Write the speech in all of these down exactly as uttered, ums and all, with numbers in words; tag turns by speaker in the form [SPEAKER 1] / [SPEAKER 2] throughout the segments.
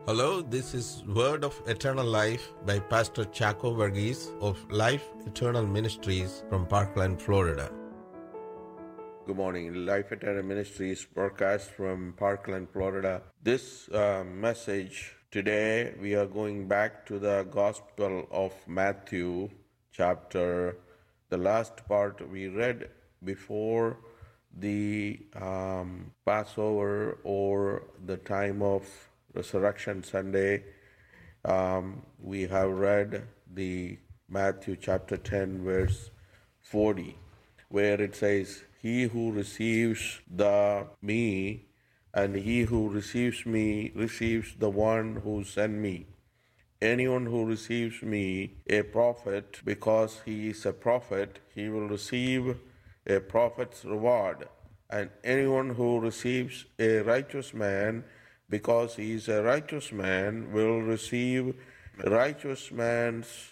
[SPEAKER 1] Hello, this is Word of Eternal Life by Pastor Chaco Verghese of Life Eternal Ministries from Parkland, Florida. Good morning. Life Eternal Ministries broadcast from Parkland, Florida. This uh, message today, we are going back to the Gospel of Matthew, chapter, the last part we read before the um, Passover or the time of Resurrection Sunday. Um, we have read the Matthew chapter ten, verse forty, where it says, "He who receives the me, and he who receives me, receives the one who sent me. Anyone who receives me, a prophet, because he is a prophet, he will receive a prophet's reward. And anyone who receives a righteous man, because he is a righteous man, will receive a righteous man's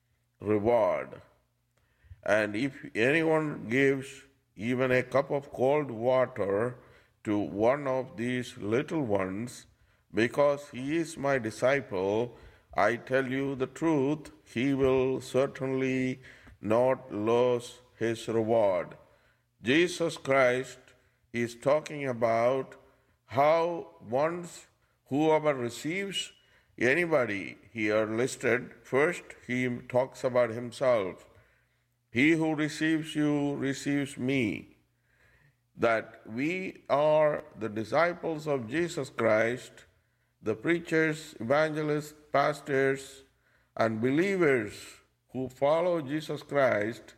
[SPEAKER 1] reward. And if anyone gives even a cup of cold water to one of these little ones, because he is my disciple, I tell you the truth, he will certainly not lose his reward." Jesus Christ is talking about how once whoever receives anybody here listed, first he talks about himself. "He who receives you receives me." That we are the disciples of Jesus Christ, the preachers, evangelists, pastors, and believers who follow Jesus Christ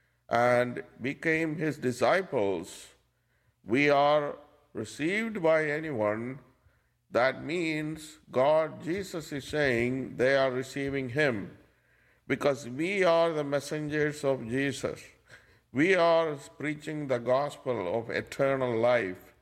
[SPEAKER 1] and became his disciples. We are received by anyone. That means God, Jesus is saying they are receiving him, because we are the messengers of Jesus. We are preaching the gospel of eternal life.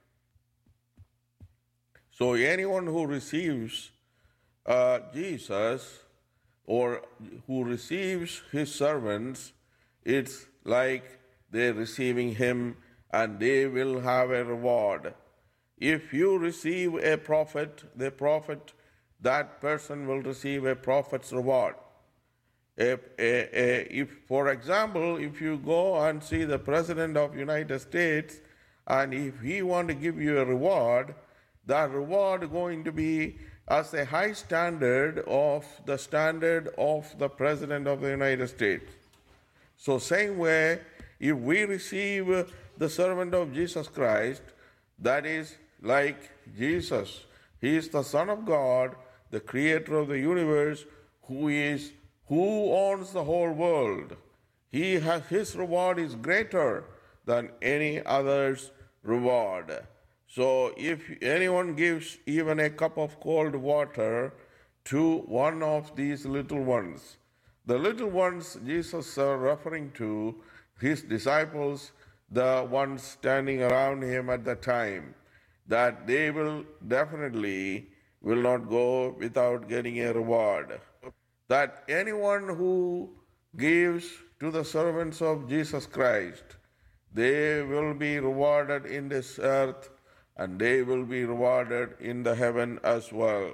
[SPEAKER 1] So anyone who receives uh, Jesus or who receives his servants, it's like they're receiving him and they will have a reward. If you receive a prophet, the prophet, that person will receive a prophet's reward. If, if, for example, if you go and see the President of the United States, and if he want to give you a reward, that reward is going to be as a high standard of the standard of the President of the United States. So same way, if we receive the servant of Jesus Christ, that is like Jesus. He is the Son of God, the creator of the universe, who is who owns the whole world. He has, his reward is greater than any other's reward. So if anyone gives even a cup of cold water to one of these little ones, the little ones Jesus is referring to, his disciples, the ones standing around him at the time, that they will definitely will not go without getting a reward. That anyone who gives to the servants of Jesus Christ, they will be rewarded in this earth and they will be rewarded in the heaven as well.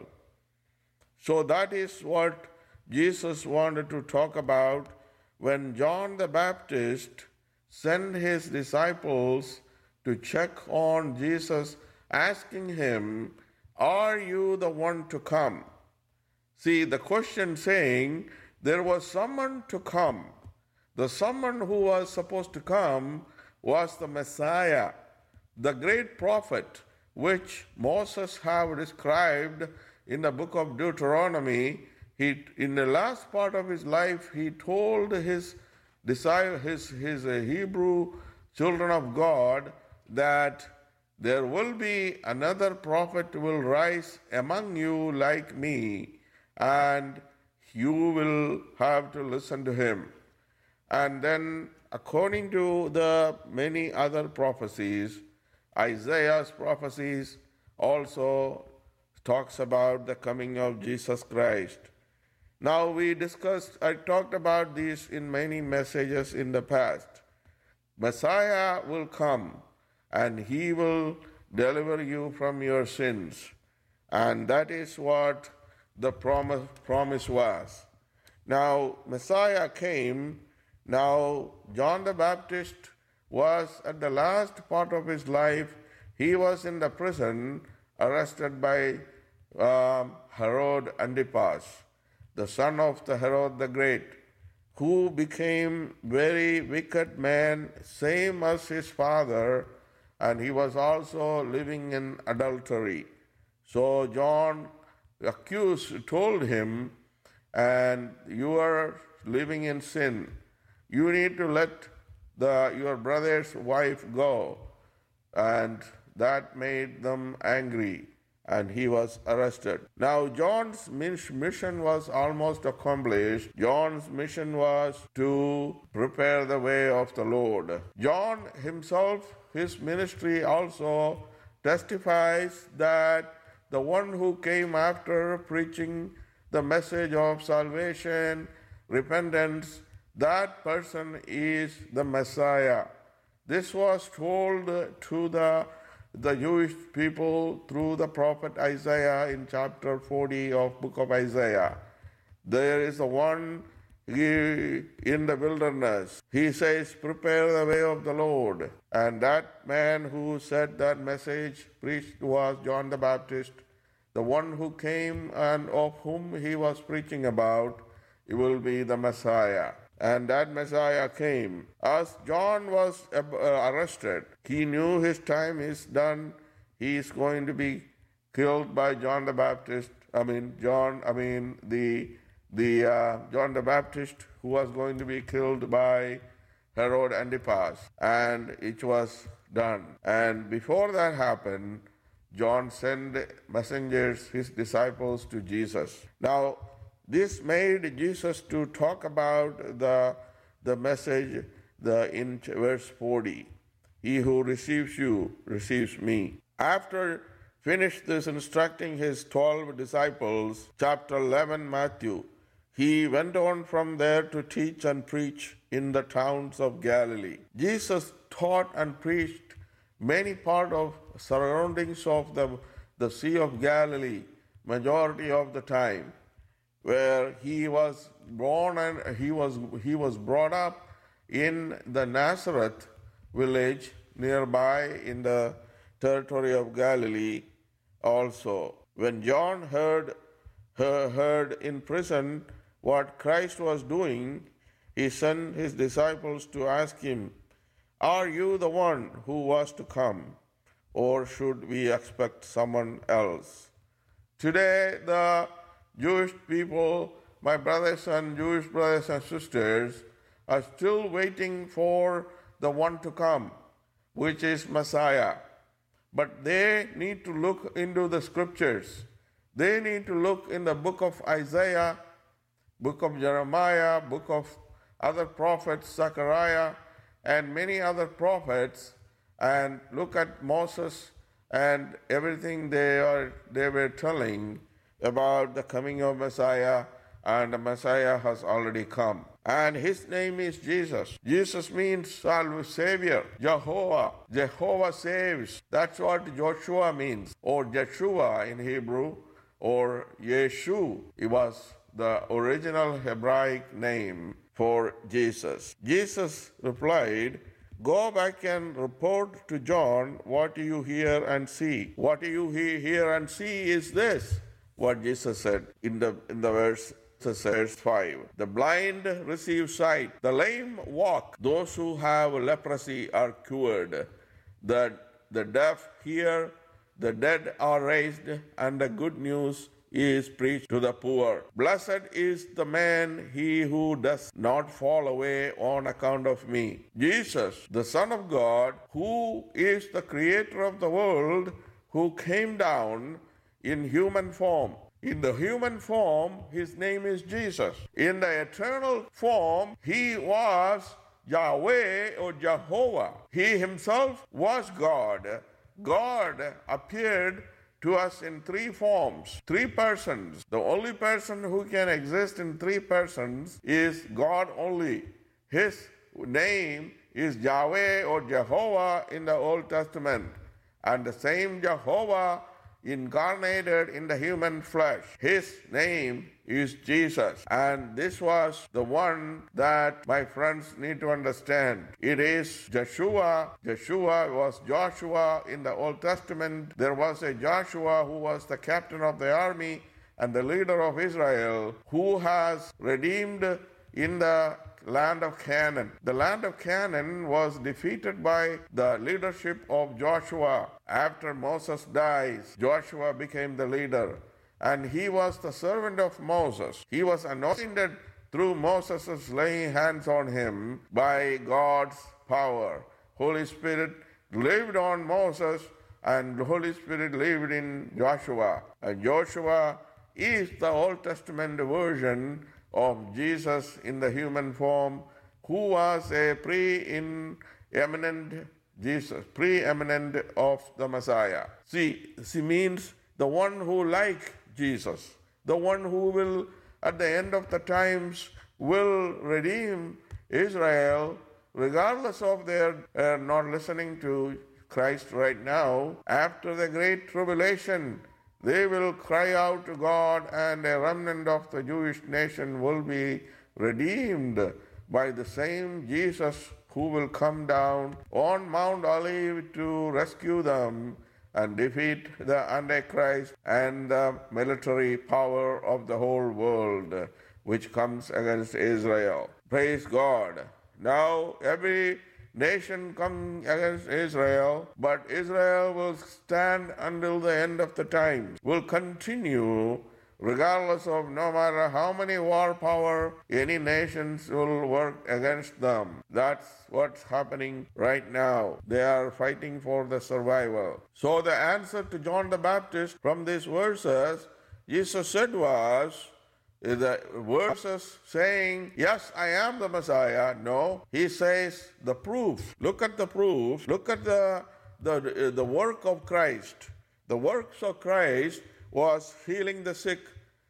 [SPEAKER 1] So that is what Jesus wanted to talk about when John the Baptist sent his disciples to check on Jesus, asking him, "Are you the one to come?" See, the question saying there was someone to come. The someone who was supposed to come was the Messiah, the great prophet, which Moses have described in the book of Deuteronomy. He, in the last part of his life, he told his disciples, his, his uh, Hebrew children of God, that there will be another prophet will rise among you like me, and you will have to listen to him. And then, according to the many other prophecies, Isaiah's prophecies also talks about the coming of Jesus Christ. Now we discussed, I talked about this in many messages in the past. Messiah will come and he will deliver you from your sins. And that is what the promise, promise was. Now, Messiah came. Now, John the Baptist was at the last part of his life. He was in the prison, arrested by um, Herod Antipas, the son of the Herod the Great, who became very wicked man, same as his father, and he was also living in adultery. So John accused, told him, and you are living in sin. You need to let the, your brother's wife go. And that made them angry, and he was arrested. Now, John's mission was almost accomplished. John's mission was to prepare the way of the Lord. John himself, his ministry also testifies that the one who came after preaching the message of salvation, repentance, that person is the Messiah. This was told to the, the Jewish people through the prophet Isaiah in chapter forty of book of Isaiah. There is the one he, in the wilderness. He says, prepare the way of the Lord. And that man who said that message, preached, was John the Baptist. The one who came and of whom he was preaching about, it will be the Messiah. And that Messiah came. As John was arrested, he knew his time is done. He is going to be killed by John the Baptist. I mean, John, I mean, the the uh, John the Baptist, who was going to be killed by Herod Antipas. And it was done. And before that happened, John sent messengers, his disciples, to Jesus. Now, this made Jesus to talk about the, the message the, in verse forty. He who receives you receives me. After finished this instructing his twelve disciples, chapter eleven, Matthew, he went on from there to teach and preach in the towns of Galilee. Jesus taught and preached many part of surroundings of the, the Sea of Galilee, majority of the time, where he was born and he was he was brought up in the Nazareth village nearby in the territory of Galilee also. When John heard heard in prison what Christ was doing, he sent his disciples to ask him, are you the one who was to come, or should we expect someone else? Today, the Jewish people, my brothers and Jewish brothers and sisters, are still waiting for the one to come, which is Messiah. But they need to look into the scriptures. They need to look in the book of Isaiah, book of Jeremiah, book of other prophets, Zechariah, and many other prophets, and look at Moses and everything they are they were telling about the coming of Messiah, and the Messiah has already come. And his name is Jesus. Jesus means Savior, Jehovah. Jehovah saves. That's what Joshua means, or Jeshua in Hebrew, or Yeshu. It was the original Hebraic name for Jesus. Jesus replied, go back and report to John what you hear and see. What you hear and see is this, what Jesus said in the in the verse, verse five. The blind receive sight, the lame walk, those who have leprosy are cured, the, the deaf hear, the dead are raised, and the good news is preached to the poor. Blessed is the man he who does not fall away on account of me. Jesus, the Son of God, who is the creator of the world, who came down in human form. In the human form, his name is Jesus. In the eternal form, he was Yahweh or Jehovah. He himself was God. God appeared to us in three forms, three persons. The only person who can exist in three persons is God only. His name is Yahweh or Jehovah in the Old Testament. And the same Jehovah incarnated in the human flesh. His name is Jesus. And this was the one that my friends need to understand. It is Joshua. Joshua was Joshua in the Old Testament. There was a Joshua who was the captain of the army and the leader of Israel, who has redeemed in the land of Canaan. The land of Canaan was defeated by the leadership of Joshua. After Moses dies, Joshua became the leader, and he was the servant of Moses. He was anointed through Moses' laying hands on him by God's power. Holy Spirit lived on Moses, and the Holy Spirit lived in Joshua. And Joshua is the Old Testament version of Jesus in the human form, who was a pre-eminent Jesus, pre-eminent of the Messiah. See, she means the one who like Jesus, the one who will, at the end of the times, will redeem Israel, regardless of their uh, not listening to Christ right now. After the great tribulation, they will cry out to God, and a remnant of the Jewish nation will be redeemed by the same Jesus who will come down on Mount Olive to rescue them and defeat the Antichrist and the military power of the whole world which comes against Israel. Praise God. Now every nation come against Israel, but Israel will stand until the end of the time, will continue regardless of no matter how many war power any nations will work against them. That's what's happening right now. They are fighting for the survival. So the answer to John the Baptist from these verses, Jesus said was, the verses saying, yes, I am the Messiah. No, he says the proof. Look at the proof. Look at the, the, the work of Christ. The works of Christ was healing the sick,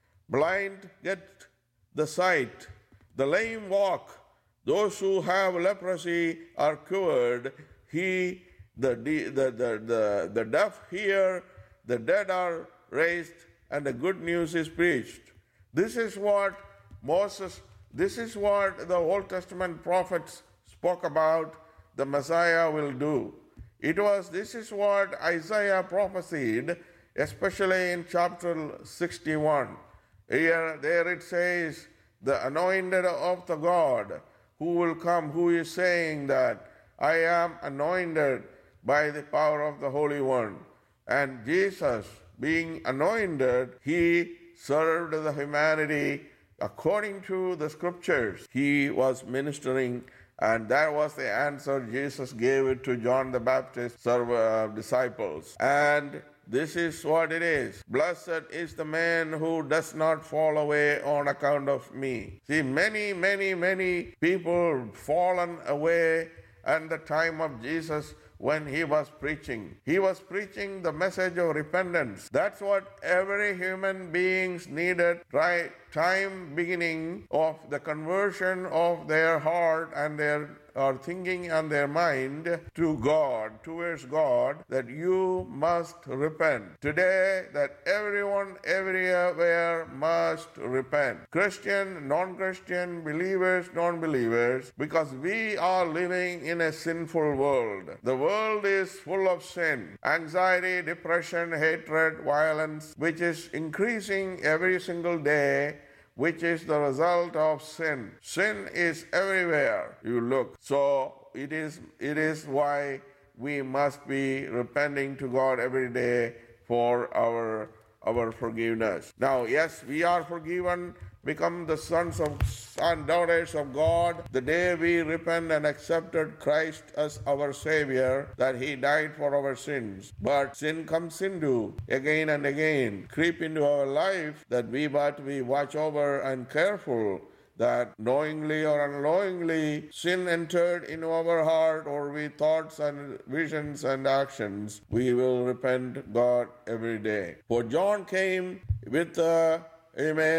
[SPEAKER 1] blind get the sight, the lame walk, those who have leprosy are cured, he, the, the, the, the, the deaf hear, the dead are raised, and the good news is preached. This is what Moses, this is what the Old Testament prophets spoke about the Messiah will do. It was, this is what Isaiah prophesied, especially in chapter sixty-one. Here, there it says, the anointed of the God who will come, who is saying that I am anointed by the power of the Holy One. And Jesus, being anointed, he served the humanity according to the scriptures. He was ministering, and that was the answer Jesus gave it to John the Baptist's uh, disciples. And this is what it is. Blessed is the man who does not fall away on account of me. See, many, many, many people fallen away at the time of Jesus when he was preaching. He was preaching the message of repentance. That's what every human being needed, right? Time beginning of the conversion of their heart and their or thinking and their mind to God, towards God, that you must repent. Today, that everyone, everywhere must repent. Christian, non-Christian, believers, non-believers, because we are living in a sinful world. The world is full of sin, anxiety, depression, hatred, violence, which is increasing every single day, which is the result of sin. Sin is everywhere you look. So it is it is why we must be repenting to God every day for our our forgiveness. Now, yes, we are forgiven, become the sons of and daughters of God the day we repent and accepted Christ as our Savior, that He died for our sins. But sin comes into again and again, creep into our life, that we but we watch over and careful that knowingly or unknowingly sin entered into our heart, or with thoughts and visions and actions, we will repent God every day. For John came with, uh, amen,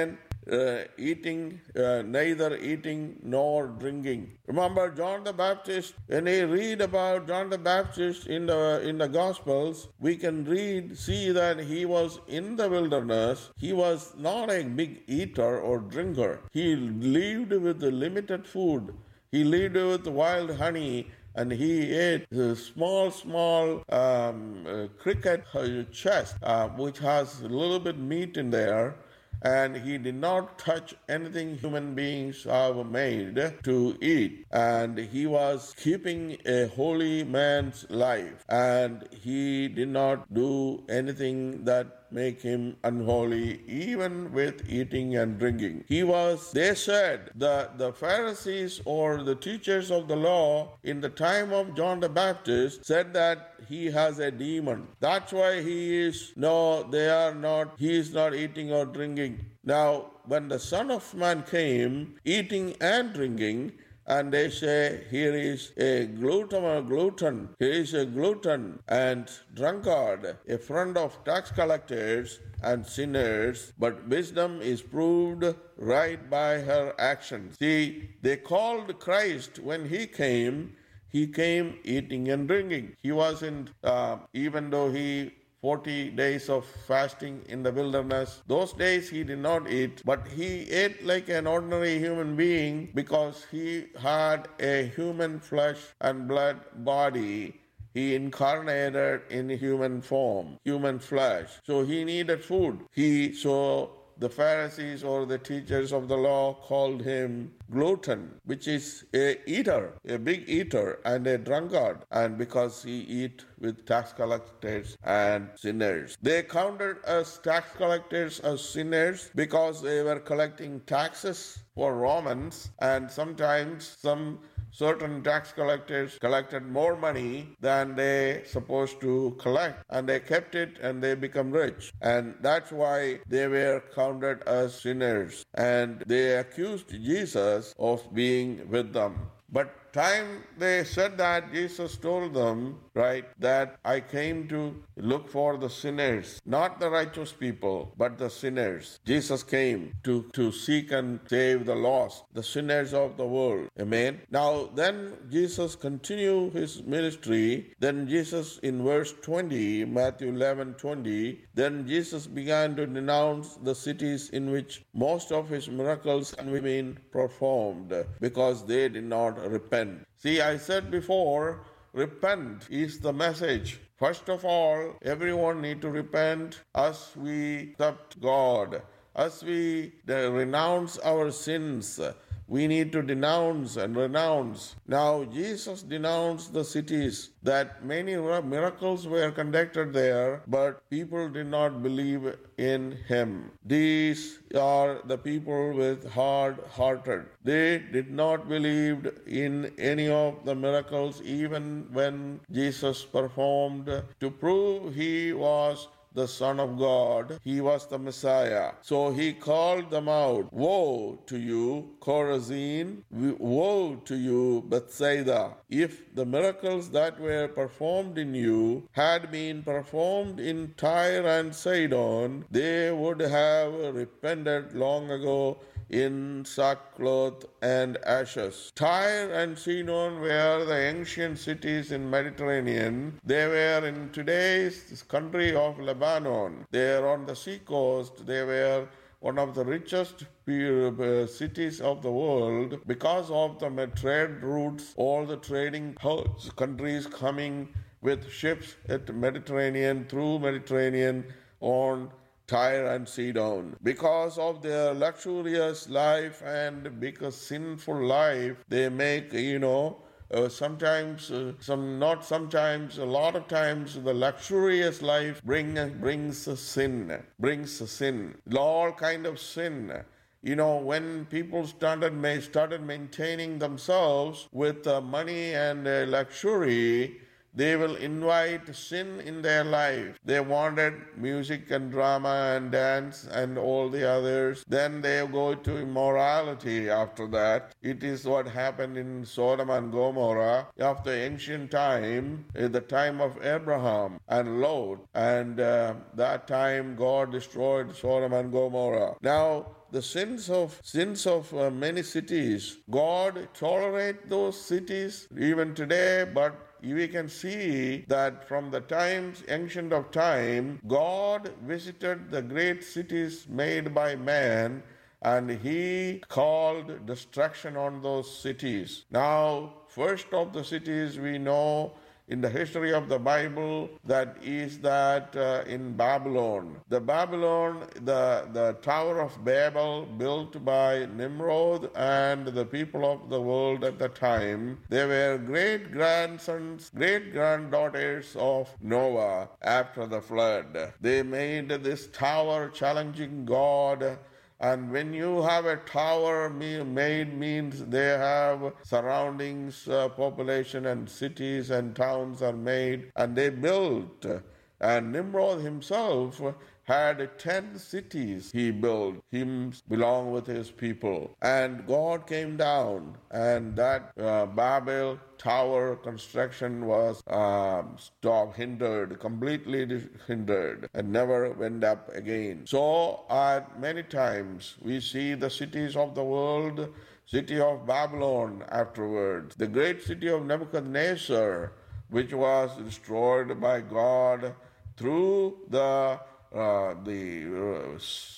[SPEAKER 1] uh, eating, uh, neither eating nor drinking. Remember John the Baptist, when we read about John the Baptist in the in the Gospels, we can read, see that he was in the wilderness. He was not a big eater or drinker. He lived with limited food. He lived with wild honey, and he ate a small, small um, uh, cricket uh, chest, uh, which has a little bit meat in there. And he did not touch anything human beings have made to eat. And he was keeping a holy man's life. And he did not do anything that make him unholy, even with eating and drinking. He was, they said, the, the Pharisees or the teachers of the law in the time of John the Baptist said that he has a demon. That's why he is, no, they are not, he is not eating or drinking. Now, when the Son of Man came, eating and drinking, and they say, here is a glutton or glutton, here is a glutton and drunkard, a friend of tax collectors and sinners, but wisdom is proved right by her actions. See, they called Christ when he came, he came eating and drinking. He wasn't, uh, even though he forty days of fasting in the wilderness. Those days he did not eat, but he ate like an ordinary human being because he had a human flesh and blood body. He incarnated in human form, human flesh. So he needed food. He so the Pharisees or the teachers of the law called him glutton, which is a eater, a big eater and a drunkard, and because he eat with tax collectors and sinners. They counted as tax collectors as sinners because they were collecting taxes for Romans, and sometimes some certain tax collectors collected more money than they supposed to collect, and they kept it and they become rich. And that's why they were counted as sinners. And they accused Jesus of being with them. But time they said that, Jesus told them, right, that I came to look for the sinners, not the righteous people, but the sinners. Jesus came to, to seek and save the lost, the sinners of the world. Amen. Now then Jesus continued his ministry. Then Jesus in verse twenty, Matthew eleven twenty, then Jesus began to denounce the cities in which most of his miracles had been performed, because they did not repent. See, I said before, repent is the message. First of all, everyone need to repent as we accept God, as we renounce our sins. We need to denounce and renounce. Now, Jesus denounced the cities that many miracles were conducted there, but people did not believe in him. These are the people with hard-hearted. They did not believe in any of the miracles, even when Jesus performed to prove he was the Son of God. He was the Messiah. So he called them out. Woe to you, Chorazin! Woe to you, Bethsaida! If the miracles that were performed in you had been performed in Tyre and Sidon, they would have repented long ago in sackcloth and ashes. Tyre and Sidon were the ancient cities in Mediterranean. They were in today's country of Lebanon. They are on the sea coast. They were one of the richest cities of the world because of the trade routes, all the trading countries coming with ships at Mediterranean, through Mediterranean on Tyre and Sidon. Because of their luxurious life and because sinful life, they make, you know, uh, sometimes, uh, some not sometimes, a lot of times, the luxurious life bring, brings a sin, brings a sin, all kind of sin. You know, when people started started maintaining themselves with uh, money and uh, luxury, they will invite sin in their life. They wanted music and drama and dance and all the others. Then they go to immorality after that. It is what happened in Sodom and Gomorrah after ancient time, in the time of Abraham and Lot. And uh, that time God destroyed Sodom and Gomorrah. Now, the sins of sins of uh, many cities, God tolerate those cities even today, but we can see that from the times, ancient of time, God visited the great cities made by man, and he called destruction on those cities. Now, first of the cities we know in the history of the Bible, that is that uh, in Babylon. The Babylon, the, the Tower of Babel built by Nimrod and the people of the world at the time, they were great-grandsons, great-granddaughters of Noah after the flood. They made this tower challenging God. And when you have a tower made, means they have surroundings, uh, population and cities and towns are made, and they built. And Nimrod himself had ten cities he built, him belong with his people. And God came down, and that uh, Babel tower construction was uh, stopped, hindered, completely hindered, and never went up again. So, uh, many times we see the cities of the world, city of Babylon afterwards, the great city of Nebuchadnezzar, which was destroyed by God through the uh, the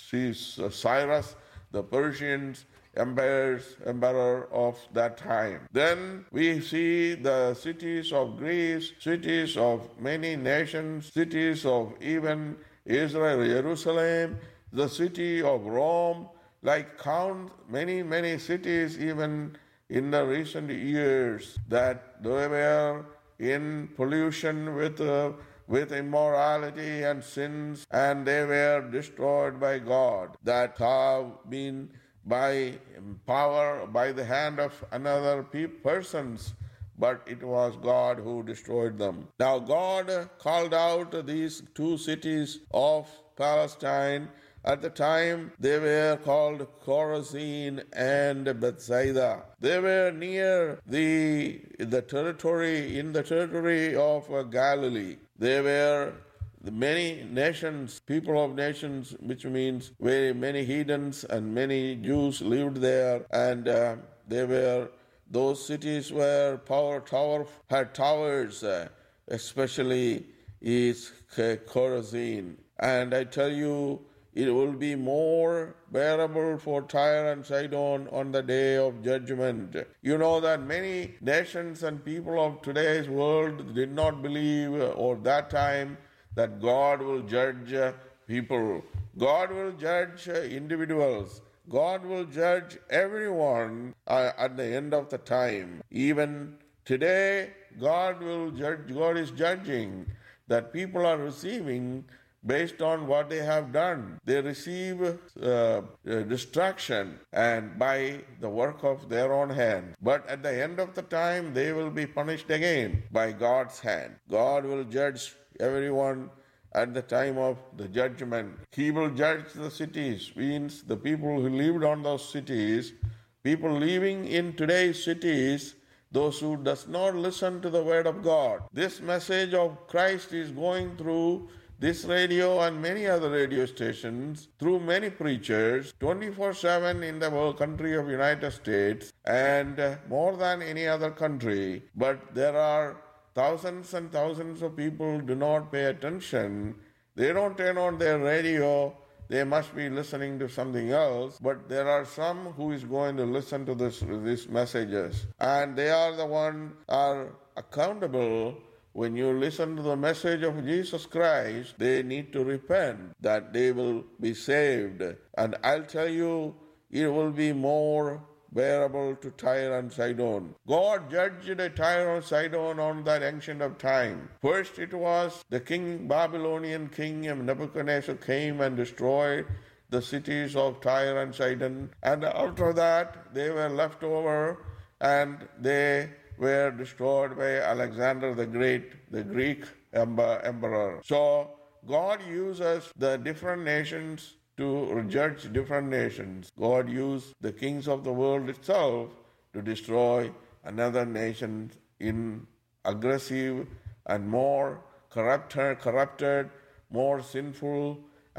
[SPEAKER 1] uh, Cyrus, the Persians, empires, emperor of that time. Then we see the cities of Greece, cities of many nations, cities of even Israel, Jerusalem, the city of Rome, like count many, many cities even in the recent years that they were in pollution with uh, with immorality and sins, and they were destroyed by God, that have been by power, by the hand of another pe- persons, but it was God who destroyed them. Now God called out these two cities of Palestine. At the time, they were called Chorazin and Bethsaida. They were near the, the territory, in the territory of uh, Galilee. They were the many nations, people of nations, which means very many heathens and many Jews lived there, and uh, they were, those cities where power tower had towers, uh, especially is Chorazin. And I tell you, it will be more bearable for Tyre and Sidon on the day of judgment. You know that many nations and people of today's world did not believe, or that time, that God will judge people. God will judge individuals. God will judge everyone uh, at the end of the time. Even today, God will judge. God is judging that people are receiving based on what they have done. They receive uh, uh, destruction and by the work of their own hand. But at the end of the time, they will be punished again by God's hand. God will judge everyone at the time of the judgment. He will judge the cities, means the people who lived on those cities, people living in today's cities, those who does not listen to the word of God. This message of Christ is going through this radio and many other radio stations, through many preachers, twenty-four seven in the whole country of United States, and uh, more than any other country. But there are thousands and thousands of people do not pay attention. They don't turn on their radio. They must be listening to something else. But there are some who is going to listen to this, these messages. And they are the one are accountable. When you listen to the message of Jesus Christ, they need to repent, that they will be saved. And I'll tell you, it will be more bearable to Tyre and Sidon. God judged Tyre and Sidon on that ancient of time. First it was the king, Babylonian king of Nebuchadnezzar came and destroyed the cities of Tyre and Sidon. And after that, they were left over and they were destroyed by Alexander the Great, the Greek emperor. So God uses the different nations to judge different nations. God used the kings of the world itself to destroy another nation in aggressive and more corrupted, corrupted, more sinful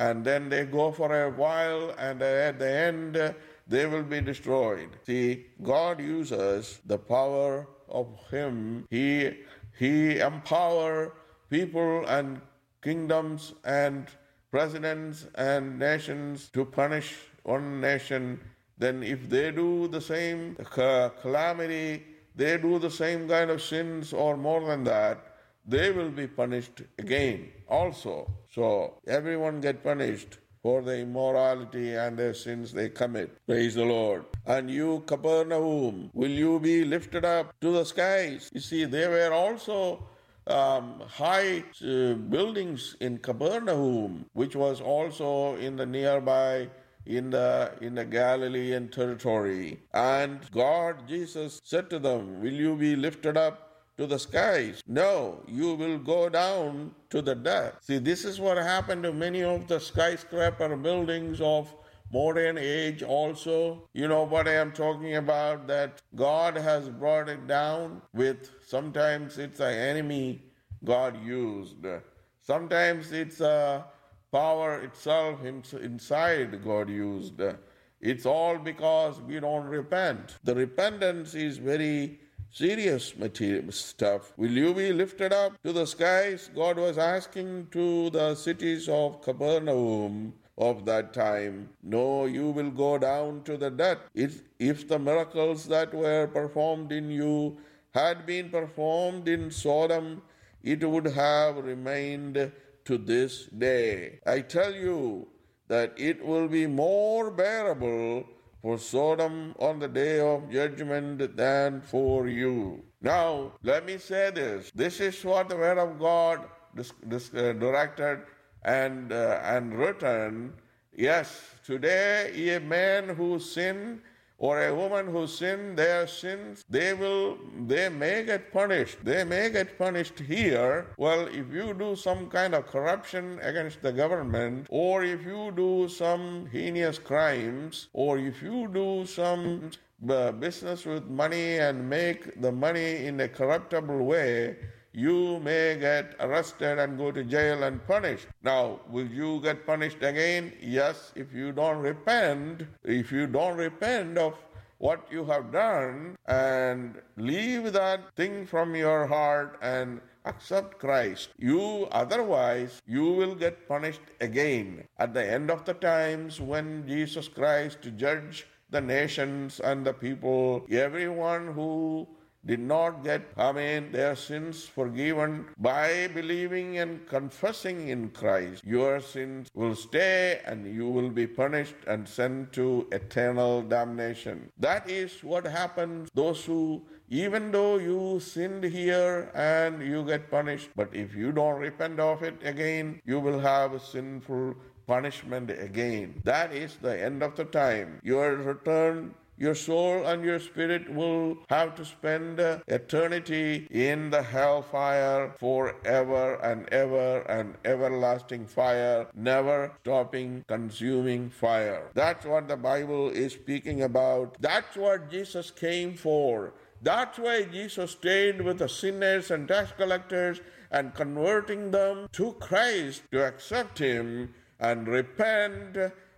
[SPEAKER 1] and then they go for a while, and at the end, uh, they will be destroyed. See, God uses the power of Him. He, he empower people and kingdoms and presidents and nations to punish one nation. Then if they do the same calamity, they do the same kind of sins or more than that, they will be punished again also. So everyone get punished for the immorality and the sins they commit. Praise the Lord. And you, Capernaum, will you be lifted up to the skies? You see, there were also um, high uh, buildings in Capernaum, which was also in the nearby, in the in the Galilean territory. And God, Jesus, said to them, will you be lifted up to the skies? No, you will go down to the depths. See, this is what happened to many of the skyscraper buildings of modern age also. You know what I am talking about, that God has brought it down with, sometimes it's an enemy God used. Sometimes it's a power itself inside God used. It's all because we don't repent. The repentance is very serious material stuff. Will you be lifted up to the skies? God was asking to the cities of Capernaum of that time. No, you will go down to the depth. If, if the miracles that were performed in you had been performed in Sodom, it would have remained to this day. I tell you that it will be more bearable for Sodom on the day of judgment than for you. Now, let me say this. This is what the Word of God dis- dis- uh, directed and, uh, and written. Yes, today a man who sinned or a woman who sinned their sins, they will, they may get punished. They may get punished here. Well, if you do some kind of corruption against the government, or if you do some heinous crimes, or if you do some uh, business with money and make the money in a corruptible way, you may get arrested and go to jail and punished. Now, will you get punished again? Yes, if you don't repent, if you don't repent of what you have done and leave that thing from your heart and accept Christ. You, otherwise, you will get punished again. At the end of the times, when Jesus Christ judge the nations and the people, everyone who did not get, I mean, their sins forgiven by believing and confessing in Christ, your sins will stay and you will be punished and sent to eternal damnation. That is what happens. Those who, even though you sinned here and you get punished, but if you don't repent of it again, you will have a sinful punishment again. That is the end of the time. Your return, your soul and your spirit will have to spend eternity in the hellfire forever and ever, and everlasting fire, never stopping consuming fire. That's what the Bible is speaking about. That's what Jesus came for. That's why Jesus stayed with the sinners and tax collectors and converting them to Christ to accept Him and repent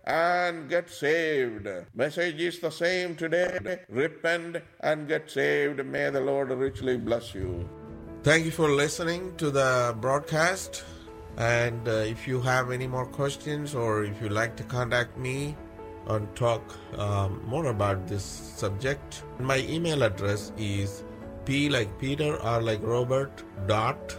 [SPEAKER 1] and get saved. Message is the same today. Repent and get saved. May the Lord richly bless you. Thank you for listening to the broadcast. And uh, if you have any more questions, or if you'd like to contact me and talk um, more about this subject, my email address is P like Peter, R like Robert, dot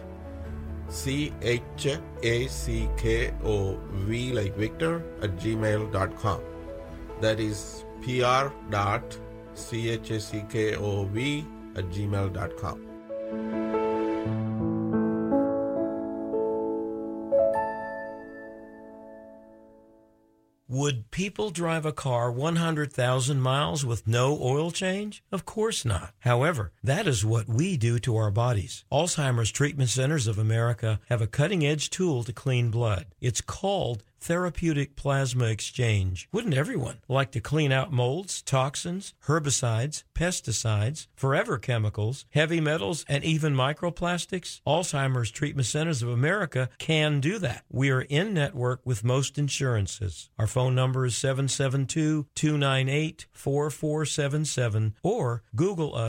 [SPEAKER 1] C H A C K O V like Victor at gmail dot com. That is P R dot C H A C K O V at gmail dot com.
[SPEAKER 2] Would people drive a car one hundred thousand miles with no oil change? Of course not. However, that is what we do to our bodies. Alzheimer's Treatment Centers of America have a cutting-edge tool to clean blood. It's called therapeutic plasma exchange. Wouldn't everyone like to clean out molds, toxins, herbicides, pesticides, forever chemicals, heavy metals, and even microplastics? Alzheimer's Treatment Centers of America can do that. We are in network with most insurances. Our phone number is seven seven two, two nine eight, four four seven seven or Google us